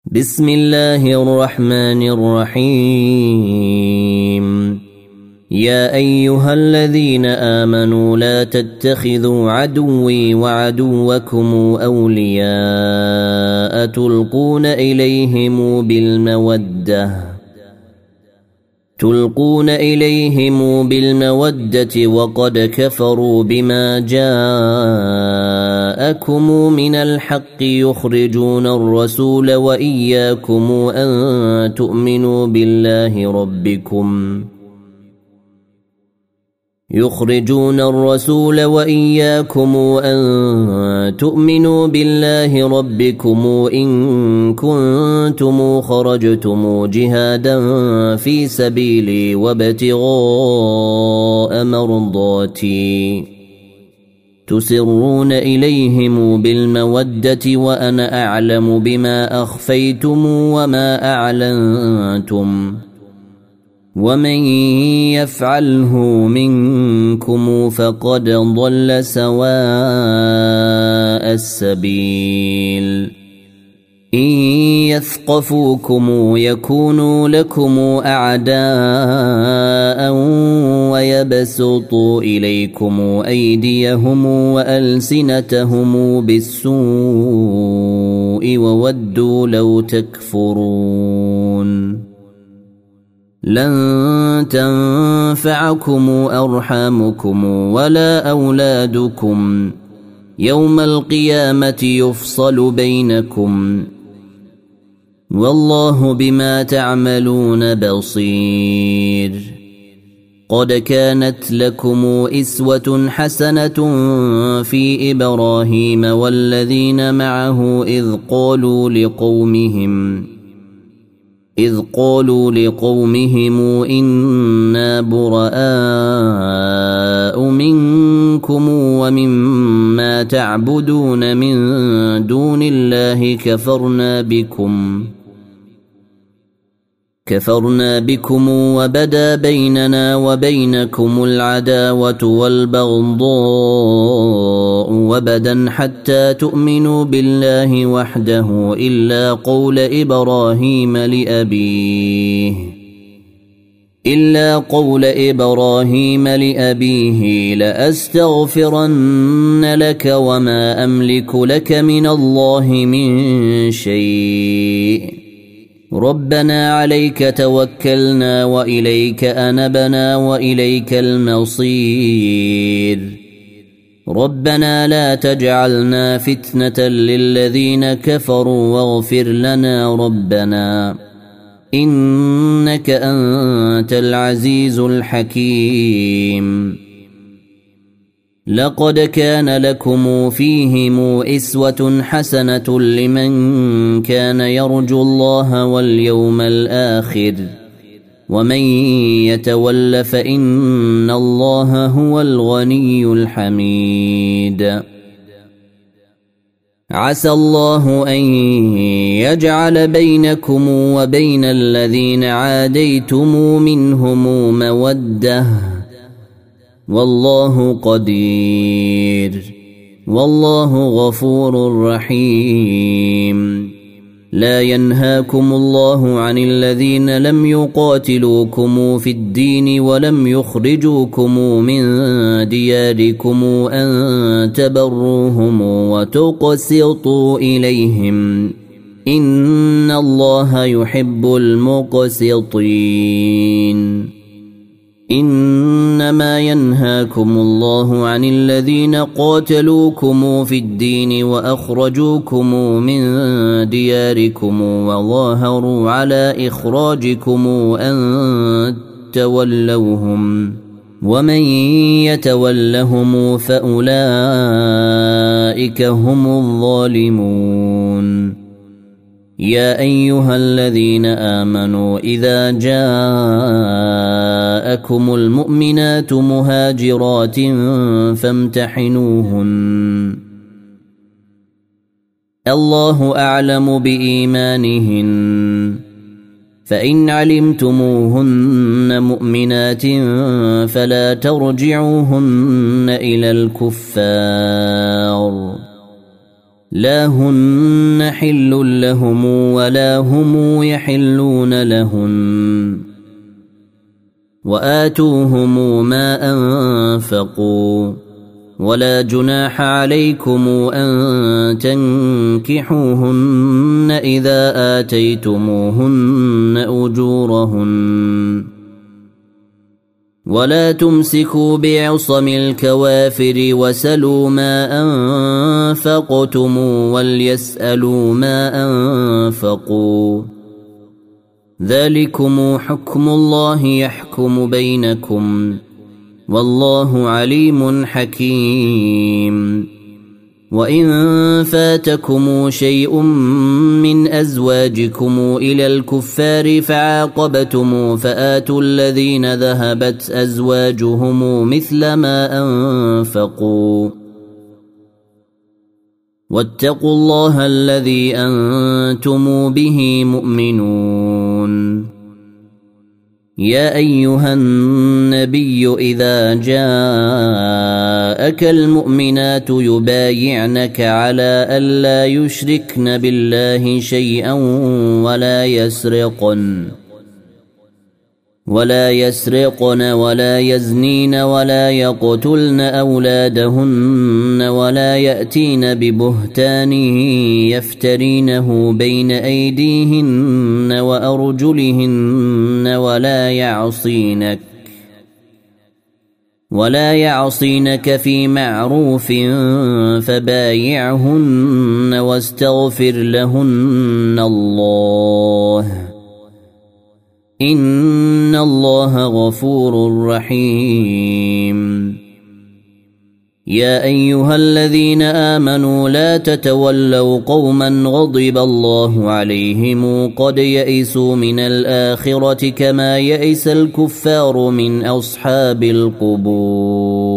بسم الله الرحمن الرحيم. يا أيها الذين آمنوا لا تتخذوا عدوي وعدوكم أولياء تلقون إليهم بالمودة وقد كفروا بما جاءكم من الحق يخرجون الرسول وإياكم أن تؤمنوا بالله ربكم إن كنتم خرجتم جهادا في سبيلي وابتغاء مرضاتي تسرون إليهم بالمودة وأنا أعلم بما أخفيتم وما أعلنتم ومن يفعله منكم فقد ضل سواء السبيل. إن يثقفوكم يكونوا لكم أعداء ويبسطوا إليكم أيديهم وألسنتهم بالسوء وودوا لو تكفرون. لن تنفعكم أرحامكم ولا أولادكم يوم القيامة يفصل بينكم والله بما تعملون بصير. قد كانت لكم إسوة حسنة في إبراهيم والذين معه إذ قالوا لقومهم إنا براء منكم ومما تعبدون من دون الله كفرنا بكم وبدا بيننا وبينكم العداوة والبغضاء وبدا حتى تؤمنوا بالله وحده إلا قول إبراهيم لأبيه لأستغفرن لك وما أملك لك من الله من شيء ربنا عليك توكلنا وإليك أنبنا وإليك المصير. ربنا لا تجعلنا فتنة للذين كفروا واغفر لنا ربنا إنك أنت العزيز الحكيم. لقد كان لكم فيهم إسوة حسنة لمن كان يرجو الله واليوم الآخر ومن يتول فإن الله هو الغني الحميد. عسى الله أن يجعل بينكم وبين الذين عاديتم منهم مودة والله قدير والله غفور رحيم. لا ينهاكم الله عن الذين لم يقاتلوكم في الدين ولم يخرجوكم من دياركم أن تبروهم وتقسطوا إليهم إن الله يحب المقسطين. إنما ينهاكم الله عن الذين قاتلوكم في الدين وأخرجوكم من دياركم وظاهروا على إخراجكم أن تولوهم ومن يتولهم فأولئك هم الظالمون. يا أيها الذين آمنوا إذا جاءكم المؤمنات مهاجرات فامتحنوهن الله أعلم بإيمانهن فإن علمتموهن مؤمنات فلا ترجعوهن إلى الكفار لا هن حل لهم ولا هم يحلون لهن وآتوهم ما أنفقوا ولا جناح عليكم أن تنكحوهن إذا آتيتموهن أجورهن ولا تمسكوا بعصم الكوافر وسلوا ما أنفقتم وليسألوا ما أنفقوا ذلكم حكم الله يحكم بينكم والله عليم حكيم وإن فاتكم شيء من أزواجكم إلى الكفار فعاقبتم فآتوا الذين ذهبت أزواجهم مثل ما أنفقوا واتقوا الله الذي أنتم به مؤمنون يا أيها النبي إذا جاءك المؤمنات يبايعنك على ألا يشركن بالله شيئا ولا يسرقن ولا يزنين ولا يقتلن أولادهن ولا يأتين ببهتان يفترينه بين أيديهن وأرجلهن ولا يعصينك في معروف فبايعهن واستغفر لهن الله إن الله غفور رحيم يا أيها الذين آمنوا لا تتولوا قوما غضب الله عليهم قد يئسوا من الآخرة كما يئس الكفار من أصحاب القبور